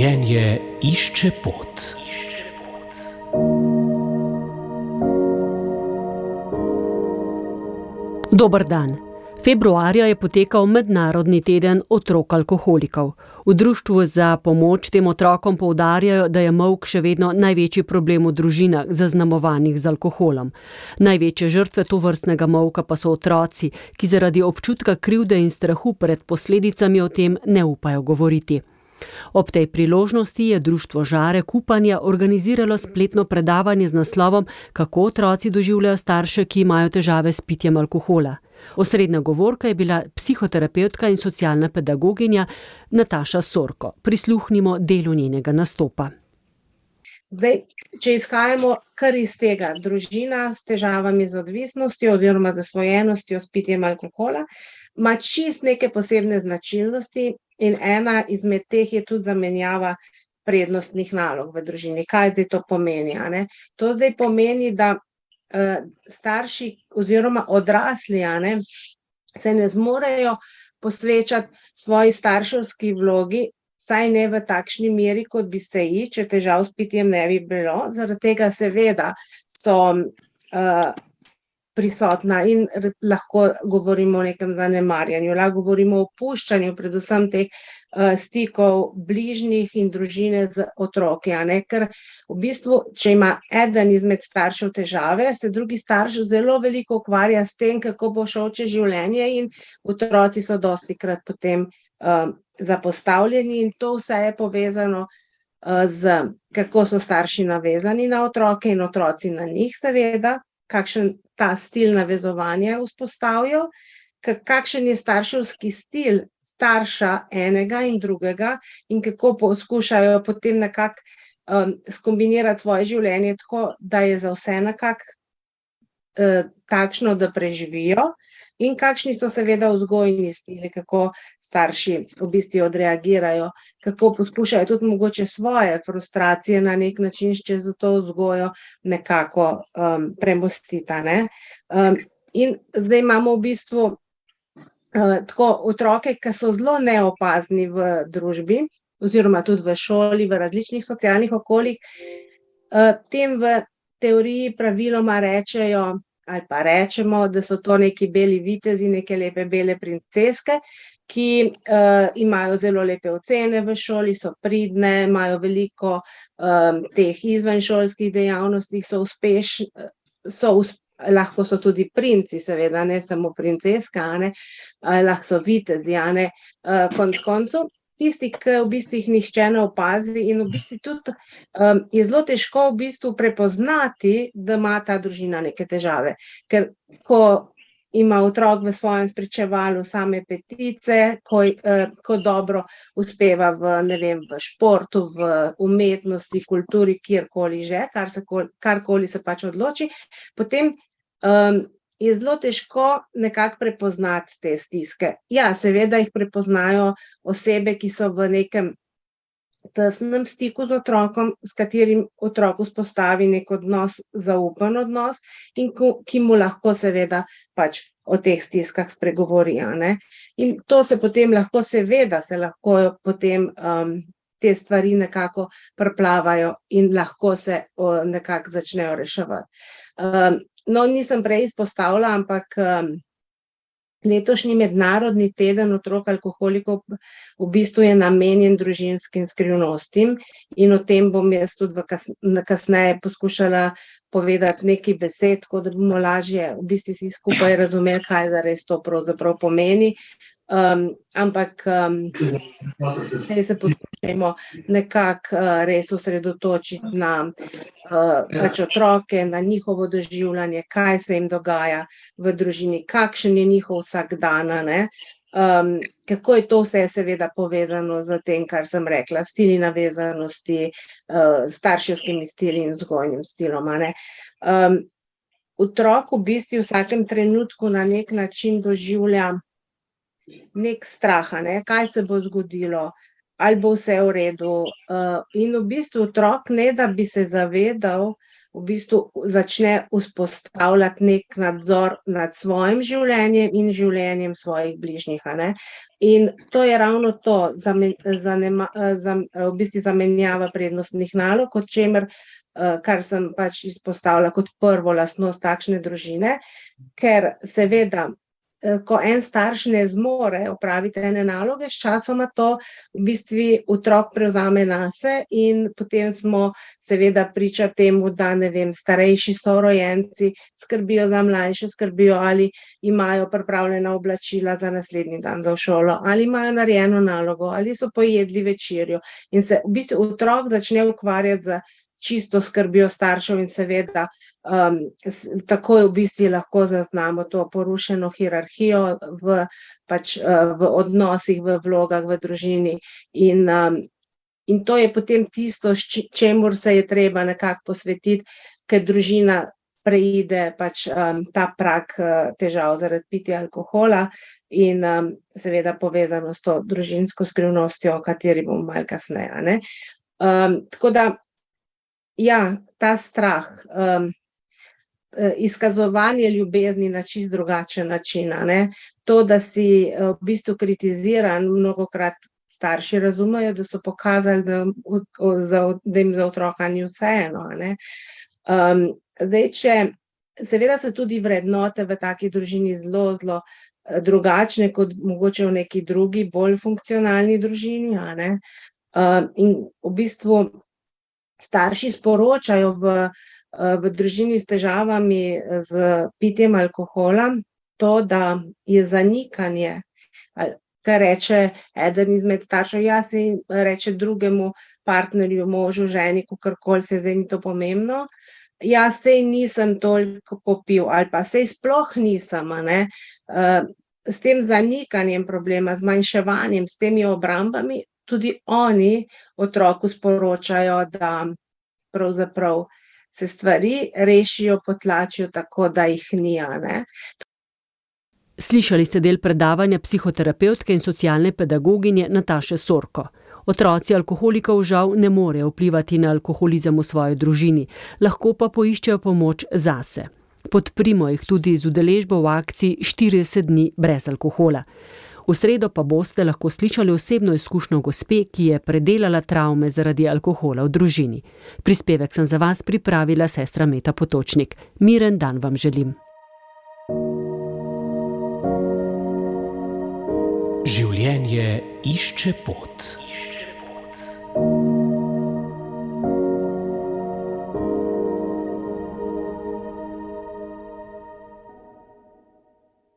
Življenje išče pot. Dober dan. Februarja je potekal Mednarodni teden otrok alkoholikov. V Društvu za pomoč tem otrokom poudarjajo, da je molk še vedno največji problem v družinah, zaznamovanih z alkoholom. Največje žrtve tovrstnega molka pa so otroci, ki zaradi občutka krivde in strahu pred posledicami o tem ne upajo govoriti. Ob tej priložnosti je Društvo Žare Kupanja organiziralo spletno predavanje z naslovom Kako otroci doživljajo starše, ki imajo težave s pitjem alkohola. Osrednja govorka je bila psihoterapevtka in socialna pedagoginja Nataša Sorko. Prisluhnimo delu njenega nastopa. Zdaj, če izhajamo kar iz tega, družina s težavami z odvisnostjo oziroma zasvojenostjo s pitjem alkohola, ima čist neke posebne značilnosti in ena izmed teh je tudi zamenjava prednostnih nalog v družini. Kaj zdaj to pomeni? To zdaj pomeni, da starši oziroma odrasli se ne zmorejo posvečati svoji starševski vlogi, saj ne v takšni meri, kot bi se ji, če težav s pitjem ne bi bilo. Zaradi tega seveda so prisotna in lahko govorimo o nekem zanemarjanju, lahko govorimo o opuščanju, predvsem teh stikov bližnjih in družine z otroki, ker v bistvu, če ima eden izmed staršev težave, se drugi starš zelo veliko ukvarja s tem, kako bo šel čez življenje in otroci so dostikrat potem zapostavljeni in to vse je povezano z kako so starši navezani na otroke in otroci na njih seveda, kakšen ta stil navezovanja vzpostavijo, kakšen je starševski stil starša enega in drugega in kako poskušajo potem nekako skombinirati svoje življenje tako, da je za vse nekako takšno, da preživijo in kakšni so seveda vzgojni stili, kako starši v bistvu odreagirajo, kako poskušajo tudi mogoče svoje frustracije na nek način čez to vzgojo nekako premostiti. In zdaj imamo v bistvu tako otroke, ki so zelo neopazni v družbi oziroma tudi v šoli, v različnih socialnih okoljih, tem v teoriji praviloma rečejo ali pa rečemo, da so to neki beli vitezi, neke lepe bele princeske, ki imajo zelo lepe ocene v šoli, so pridne, imajo veliko teh izvenšolskih dejavnosti, so uspešni, lahko so tudi princi, seveda, ne samo princeske, lahko so vitezi, konec koncev. Tisti, ki v bistvu jih nihče ne opazi in v bistvu tudi je zelo težko v bistvu prepoznati, da ima ta družina neke težave. Ker ko ima otrok v svojem spričevalu same petice, ko dobro uspeva v športu, v umetnosti, kulturi, kjerkoli že, karkoli se pač odloči, potem je zelo težko nekako prepoznati te stiske. Ja, seveda jih prepoznajo osebe, ki so v nekem tesnem stiku z otrokom, s katerim otrok vzpostavi nek odnos, zaupen odnos in ki mu lahko seveda pač o teh stiskah spregovori. In to se potem lahko, seveda se lahko potem te stvari nekako preplavajo in lahko se nekako začnejo reševati. No, nisem prej izpostavila, ampak letošnji Mednarodni teden otrok alkoholikov v bistvu je namenjen družinskim skrivnostim in o tem bom jaz tudi kasneje poskušala povedati nekaj besed, tako da bomo lažje v bistvu si skupaj razumeli, kaj zares to pravzaprav pomeni. Ampak zdaj se poskušajmo nekako res osredotočiti na pač otroke, na njihovo doživljanje, kaj se jim dogaja v družini, kakšen je njihov vsakdan, kako je to vse seveda povezano z tem, kar sem rekla, stili navezanosti, starševskimi stili in vzgojnim stilom. Otrok v bistvu v vsakem trenutku na nek način doživlja nek strah, kaj se bo zgodilo, ali bo vse v redu. In v bistvu otrok, ne da bi se zavedal, v bistvu začne vzpostavljati nek nadzor nad svojim življenjem in življenjem svojih bližnjih, a ne. In to je ravno to, v bistvu zamenjava prednostnih nalog, o čemer, kar sem pač izpostavila kot prvo lastnost takšne družine, ker seveda, ko en starš ne zmore opraviti ene naloge, sčasoma to v bistvu otrok prevzame nase in potem smo seveda priča temu, da, ne vem, starejši sorojenci skrbijo za mlajše, skrbijo, ali imajo pripravljena oblačila za naslednji dan za v šolo, ali imajo narejeno nalogo, ali so pojedli večerjo. In se v bistvu otrok začne ukvarjati z čisto skrbjo staršev in seveda takoj v bistvu lahko zaznamo to porušeno hierarhijo v odnosih, v vlogah v družini in to je potem tisto, čemur se je treba nekako posvetiti, ker družina preide ta prag težav zaradi pitja alkohola in seveda povezano s to družinsko skrivnostjo, o kateri bomo malo kasneje, a ne. Tako da, ja, ta strah, izkazovanje ljubezni na čisto drugačen način, a ne. To, da si v bistvu kritiziran, mnogokrat starši razumejo, da so pokazali, da jim za otroka ni vseeno, a ne. Zdaj, seveda so tudi vrednote v taki družini zelo drugačne kot mogoče v neki drugi, bolj funkcionalni družini, a ne. In v bistvu starši sporočajo v družini s težavami z pitjem alkohola to, da je zanikanje, kar reče eden izmed staršev, ja, saj reče drugemu partnerju, možu, ženi, kakorkoli, saj zdaj ni to pomembno, ja, saj nisem toliko popil, ali pa saj sploh nisem, a ne. S tem zanikanjem problema, zmanjševanjem, s temi obrambami, tudi oni otroku sporočajo, da pravzaprav se stvari rešijo, potlačijo tako, da jih ni, a ne. Slišali ste del predavanja psihoterapevtke in socialne pedagoginje Nataše Sorko. Otroci alkoholikov žal ne morejo vplivati na alkoholizem v svoji družini, lahko pa poiščejo pomoč zase. Podprimo jih tudi z udeležbo v akciji 40 dni brez alkohola. V sredo pa boste lahko slišali osebno izkušnjo gospe, ki je predelala travme zaradi alkohola v družini. Prispevek sem za vas pripravila sestra Meta Potočnik. Miren dan vam želim. Življenje išče pot.